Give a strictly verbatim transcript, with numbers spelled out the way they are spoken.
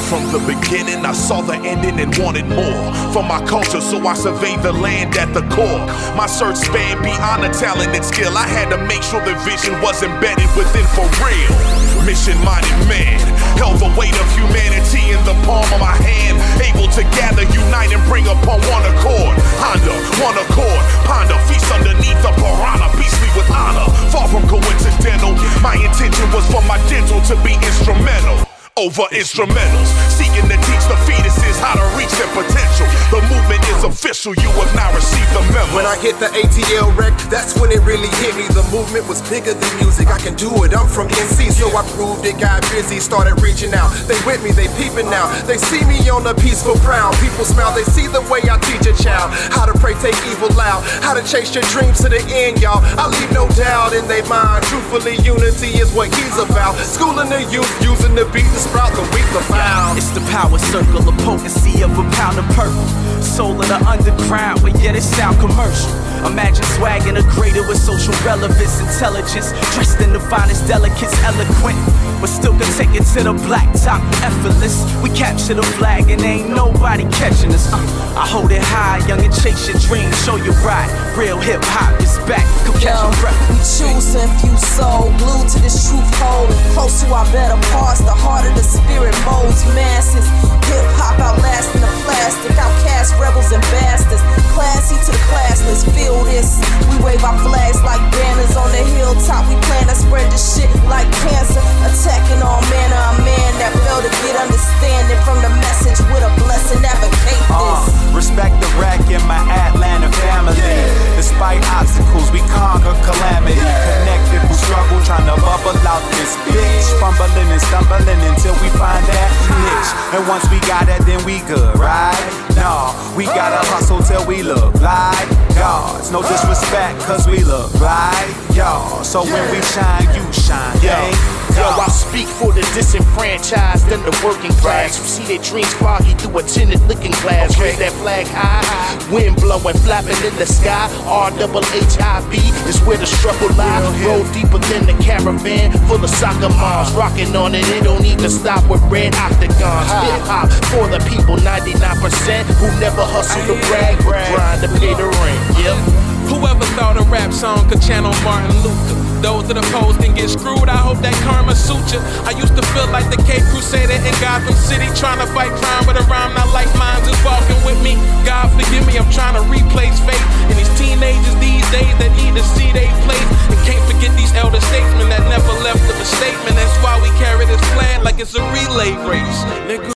from the beginning, I saw the ending and wanted more for my culture, so I surveyed the land at the core. My search spanned beyond the talent and skill. I had to make sure the vision was embedded within for real. Mission-minded man, held the weight of humanity in the palm of my hand, able to gather, unite, and bring upon one accord. Honda, one accord, ponder, feast underneath the piranha, beastly with honor. Far from coincidental, my intention was for my dental to be instrumental over instrumentals, seeking to teach the fetuses how to reach their potential. The movement is official, you have now received the memo. When I hit the A T L wreck, that's when it really hit me. The movement was bigger than music, I can do it, I'm from N C, so I proved it, got busy, started reaching out. They with me, they peeping now, they see me on a peaceful prowl. People smile, they see the way I teach a child how to pray, take evil loud, how to chase your dreams to the end, y'all. I leave no doubt in their mind, truthfully unity is what he's about. Schooling the youth, using the beat to sprout the weak the foul. It's the power circle, the potency of a pound of purple. Soul of the underground, but yet it sound commercial. Imagine swag integrated with social relevance, intelligence, dressed in the finest delicates, eloquent, but still can take it to the black top, effortless. We capture the flag and ain't nobody catching us. uh, I hold it high, young, and chase your dreams, show you right. Real hip hop is back, come catch your breath. We choose to infuse soul, glued to this truth hole. Close to our better parts, the heart of the spirit molds masses. Hip hop outlasting the plastic, outcast rebels and bastards. Classy to the classless, feel this. We wave our flags like banners on the hilltop. We plan to spread this shit like cancer, attacking all manner of man that fail to get understanding from the message with a blessing. Advocate this. Uh, respect the wreck in my Atlanta family. Yeah. Despite obstacles, we conquer calamity. Yeah. Connected through struggle, trying to bubble out this bitch. Fumbling and stumbling until we find that niche. And once we got it, then we good, right? No, we gotta hustle till we look like gods. No disrespect, cause we look like y'all. So when we shine, you shine, yeah. Yo, I speak for the disenfranchised and the working class who see their dreams foggy through a tinted looking glass. Okay. Raise that flag high, wind blowing, flapping in the sky. R double H I B is where the struggle lies. Roll deeper than the caravan, full of soccer moms. Rocking on it, it don't even stop with red octagons. Hip hop for the people, ninety-nine percent who never hustle to brag, but grind to pay the rent. Yep. Whoever thought a rap song could channel Martin Luther? Those that opposed and get screwed, I hope that karma suits you. I used to feel like the Cape Crusader in Gotham City, trying to fight crime with a rhyme not like mine, just walking with me. God forgive me, I'm trying to replace faith in these teenagers these days that need to see they place. And can't forget these elder statesmen that never left of a statement. That's why we carry this flag like it's a relay race, nigga.